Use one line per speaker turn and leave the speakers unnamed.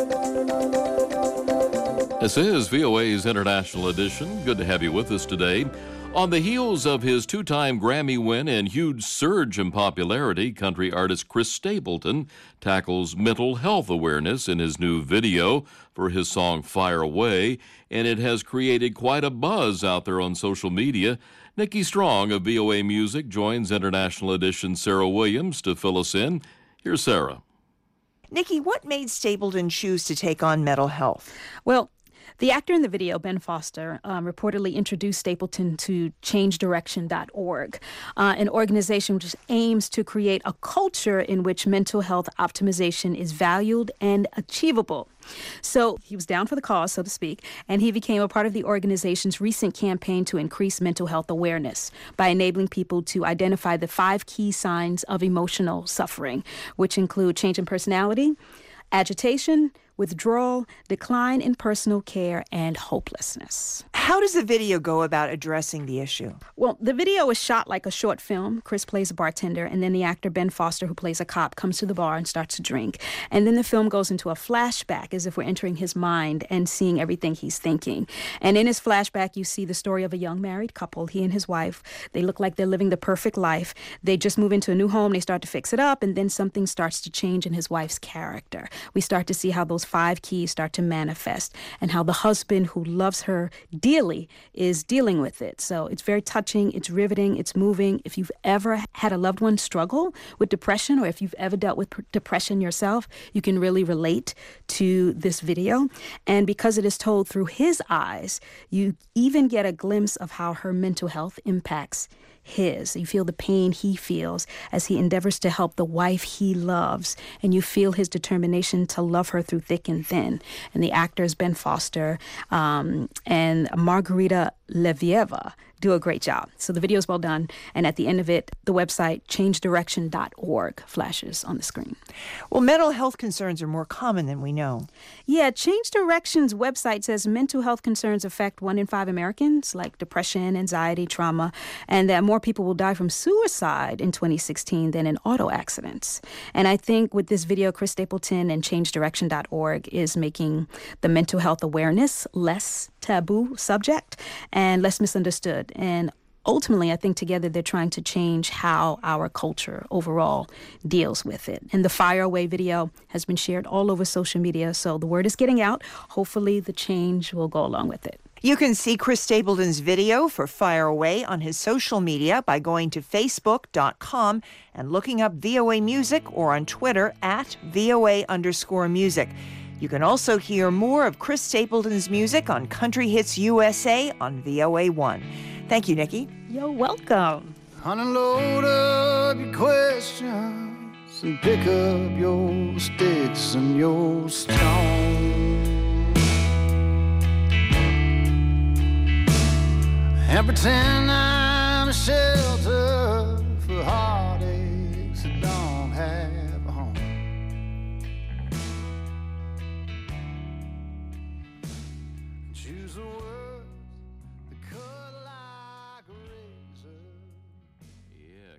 This is VOA's International Edition. Good to have you with us today. On the heels of his two-time Grammy win and huge surge in popularity, country artist Chris Stapleton tackles mental health awareness in his new video for his song Fire Away, and it has created quite a buzz out there on social media. Nikki Strong of VOA Music joins International Edition Sarah Williams to fill us in. Here's Sarah.
Nikki, what made Stapleton choose to take on mental health?
Well, the actor in the video, Ben Foster, reportedly introduced Stapleton to ChangeDirection.org, an organization which aims to create a culture in which mental health optimization is valued and achievable. So he was down for the cause, so to speak, and he became a part of the organization's recent campaign to increase mental health awareness by enabling people to identify the 5 key signs of emotional suffering, which include change in personality, agitation, withdrawal, decline in personal care, and hopelessness.
How does the video go about addressing the issue?
Well, the video is shot like a short film. Chris plays a bartender, and then the actor Ben Foster, who plays a cop, comes to the bar and starts to drink. And then the film goes into a flashback as if we're entering his mind and seeing everything he's thinking. And in his flashback, you see the story of a young married couple, he and his wife. They look like they're living the perfect life. They just move into a new home, they start to fix it up, and then something starts to change in his wife's character. We start to see how those 5 keys start to manifest and how the husband who loves her dearly is dealing with it. So it's very touching, it's riveting, it's moving. If you've ever had a loved one struggle with depression, or if you've ever dealt with depression yourself, you can really relate to this video. And because it is told through his eyes, you even get a glimpse of how her mental health impacts his. You feel the pain he feels as he endeavors to help the wife he loves, and you feel his determination to love her through thick and thin. And the actors Ben Foster and Margarita Levieva do a great job. So the video is well done, and at the end of it, the website ChangeDirection.org flashes on the screen.
Well, mental health concerns are more common than we know.
Yeah, Change Direction's website says mental health concerns affect 1 in 5 Americans, like depression, anxiety, trauma, and that more people will die from suicide in 2016 than in auto accidents. And I think with this video, Chris Stapleton and ChangeDirection.org is making the mental health awareness less taboo subject and less misunderstood. And ultimately, I think together they're trying to change how our culture overall deals with it. And the Fire Away video has been shared all over social media, so the word is getting out. Hopefully the change will go along with it.
You can see Chris Stapleton's video for Fire Away on his social media by going to facebook.com and looking up VOA Music, or on Twitter at @VOA_music. You can also hear more of Chris Stapleton's music on Country Hits USA on VOA1. Thank you, Nikki.
You're welcome.
Unload up your questions and pick up your sticks and your stones and pretend I'm a shelter for heartaches that don't have a home. Choose a word.